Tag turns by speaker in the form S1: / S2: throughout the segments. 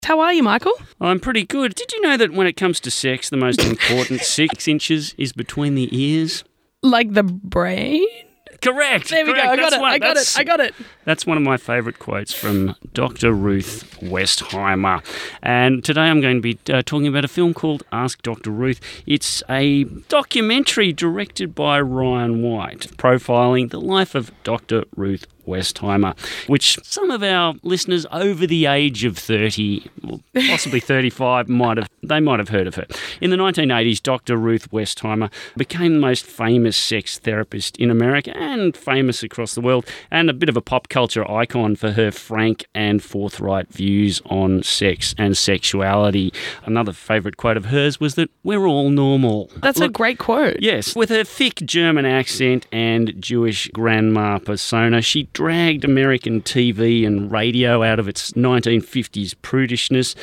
S1: How are you, Michael?
S2: I'm pretty good. Did you know that when it comes to sex, the most important 6 inches is between the ears?
S1: Like the brain?
S2: Correct.
S1: There we go. I got it.
S2: That's one of my favourite quotes from Dr. Ruth Westheimer. And today I'm going to be talking about a film called Ask Dr. Ruth. It's a documentary directed by Ryan White, profiling the life of Dr. Ruth Westheimer, which some of our listeners over the age of 30, or possibly 35, might have heard of her. In the 1980s, Dr. Ruth Westheimer became the most famous sex therapist in America and famous across the world, and a bit of a pop culture icon for her frank and forthright views on sex and sexuality. Another favourite quote of hers was that we're all normal.
S1: That's a great quote.
S2: Yes. With her thick German accent and Jewish grandma persona, she dragged American TV and radio out of its 1950s prudishness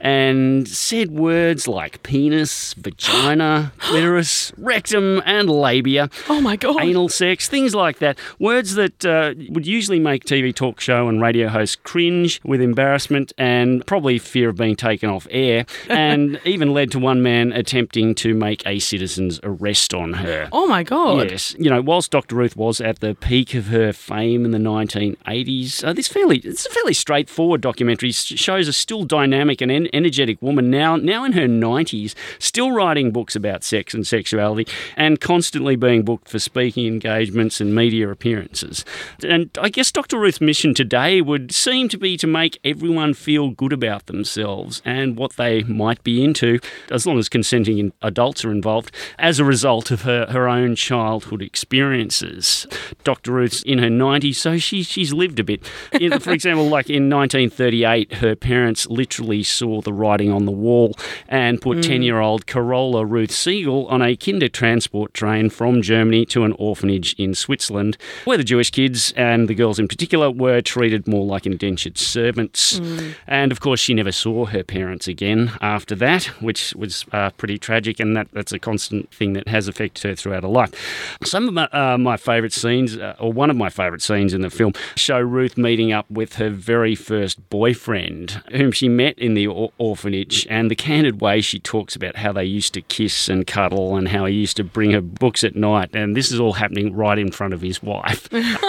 S2: and said words like penis, vagina, clitoris, rectum and labia.
S1: Oh my God.
S2: Anal sex, things like that. Words that would usually make TV talk show and radio hosts cringe with embarrassment and probably fear of being taken off air, and even led to one man attempting to make a citizen's arrest on her.
S1: Oh my God.
S2: Yes. You know, whilst Dr. Ruth was at the peak of her fame in the 1980s, it's a fairly straightforward documentary. Shows a still dynamic and energetic woman now in her 90s, still writing books about sex and sexuality and constantly being booked for speaking engagements and media appearances. And I guess Dr. Ruth's mission today would seem to be to make everyone feel good about themselves and what they might be into, as long as consenting adults are involved, as a result of her own childhood experiences. Dr. Ruth's in her 90s, so she's lived a bit. For example, like in 1938, her parents literally saw the writing on the wall and put 10-year-old Carola Ruth Siegel on a kinder transport train from Germany to an orphanage in Switzerland, where the Jewish kids, and the girls in particular, were treated more like indentured servants. And of course, she never saw her parents again after that, which was pretty tragic, and that's a constant thing that has affected her throughout her life. Some of my favourite scenes, or one of my favourite scenes in the film, show Ruth meeting up with her very first boyfriend, whom she met in the orphanage, and the candid way she talks about how they used to kiss and cuddle and how he used to bring her books at night, and this is all happening right in front of his wife,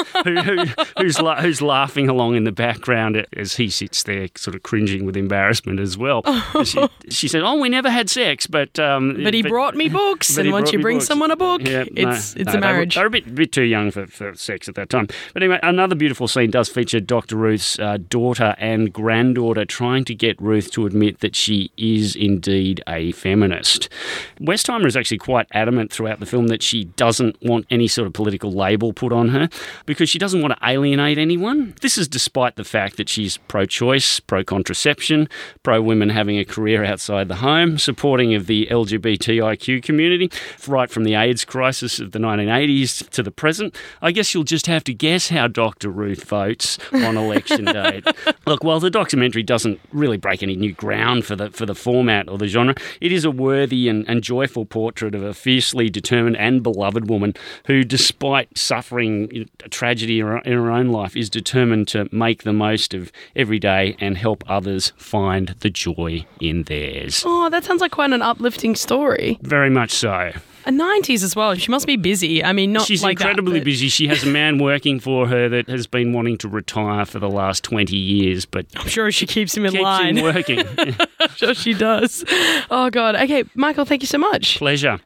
S2: who's laughing along in the background as he sits there sort of cringing with embarrassment as well. She said, we never had sex, but
S1: he brought me books, and once you bring someone a book, it's a marriage.
S2: They're a bit too young for sex at that time. But anyway, another beautiful scene does feature Dr. Ruth's daughter and granddaughter trying to get Ruth to admit that she is indeed a feminist. Westheimer is actually quite adamant throughout the film that she doesn't want any sort of political label put on her because she doesn't want to alienate anyone. This is despite the fact that she's pro-choice, pro-contraception, pro-women having a career outside the home, supporting of the LGBTIQ community, right from the AIDS crisis of the 1980s to the present. I guess you'll just have to guess how Dr. Ruth votes on election day. Look, while the documentary doesn't really break any new ground for the format or the genre, it is a worthy and joyful portrait of a fiercely determined and beloved woman who, despite suffering a tragedy in her own life, is determined to make the most of every day and help others find the joy in theirs.
S1: Oh, that sounds like quite an uplifting story.
S2: Very much so.
S1: A 90s as well. She must be busy. I mean, not
S2: She's
S1: like
S2: incredibly
S1: that,
S2: busy. She has a man working for her that has been wanting to retire for the last 20 years, but
S1: I'm sure she keeps him in
S2: keeps
S1: line.
S2: him working.
S1: I'm sure she does. Oh, God. Okay, Michael, thank you so much.
S2: Pleasure.